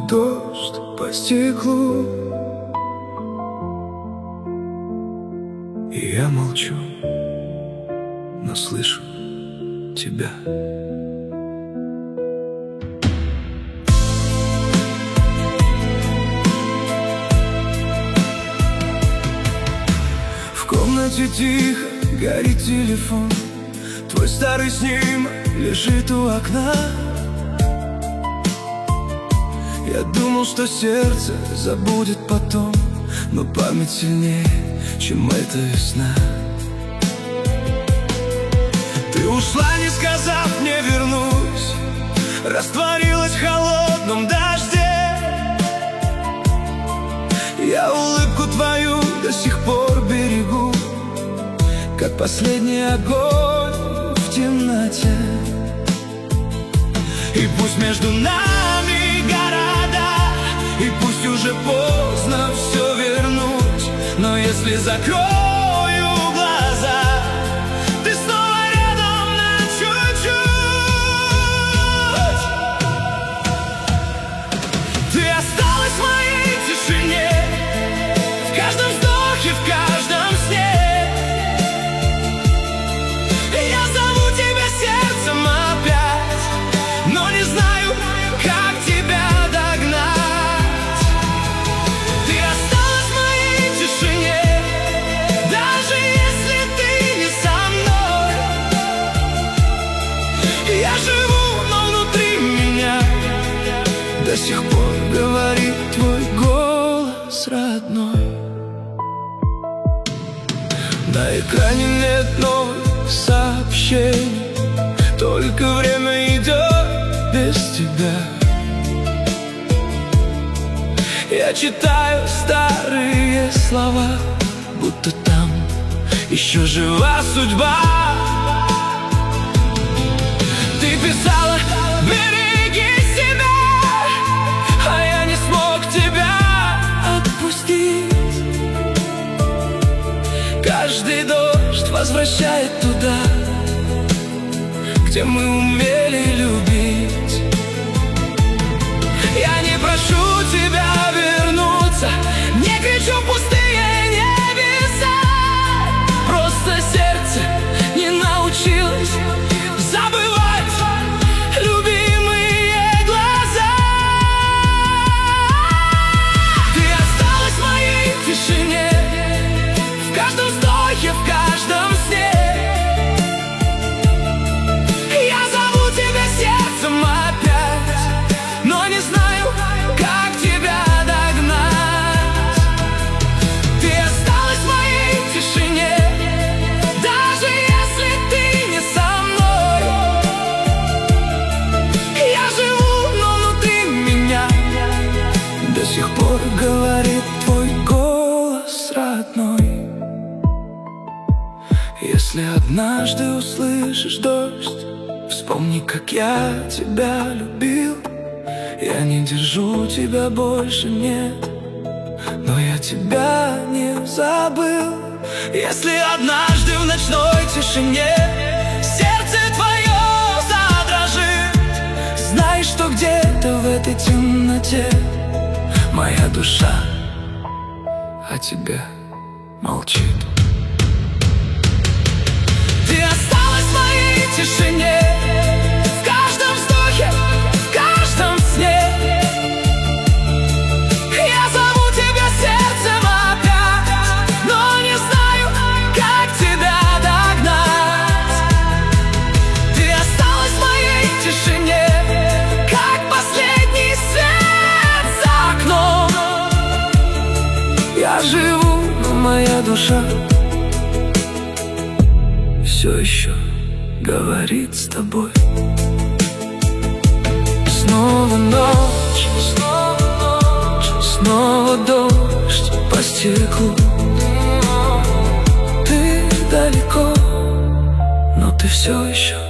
дождь по стеклу, и я молчу, но слышу тебя. В комнате тихо горит телефон, твой старый снимок лежит у окна. Я думал, что сердце забудет потом, но память сильнее, чем эта весна. Ты ушла, не сказав мне вернусь, растворилась в холодном дожде. Я улыбку твою до сих пор берегу, как последний огонь в темноте. И пусть между нами города, и пусть уже поздно все вернуть, но если закрою глаза, ты снова рядом на чуть-чуть. Ты осталась в моей тишине, в каждом вздохе, в каждом сне. Я зову тебя сердцем опять, но не знаю, как тебя догнать. Ты осталась в моей тишине, даже если ты не со мной. Я живу, но внутри меня до сих пор говорит твой голос родной. На экране нет новых сообщений, только время идет без тебя. Я читаю старые слова, будто там еще жива судьба. Ты писала: береги себя, а я не смог тебя отпустить. Каждый дождь возвращает туда, где мы умели любить. Я не прошу тебя вернуться, не кричу в пустые небеса. Просто сердце не научилось забывать любимые глаза. Ты осталась в моей тишине, в каждом вздохе, в каждом сне. Я зову тебя сердцем опять, но не знаю, как тебя догнать. Ты осталась в моей тишине, даже если ты не со мной. Я живу, но внутри меня до сих пор говорит твой голос родной. Если однажды услышишь дождь, вспомни, как я тебя любил. Я не держу тебя больше, нет, но я тебя не забыл. Если однажды в ночной тишине сердце твое задрожит, знай, что где-то в этой темноте моя душа о тебе молчит. Ты осталась в моей тишине, в каждом вздохе, в каждом сне. Я зову тебя сердцем опять, но не знаю, как тебя догнать. Ты осталась в моей тишине, как последний свет за окном. Я живу, но моя душа все еще говорит с тобой. Снова ночь, снова дождь по стеклу. Ты далеко, но ты все еще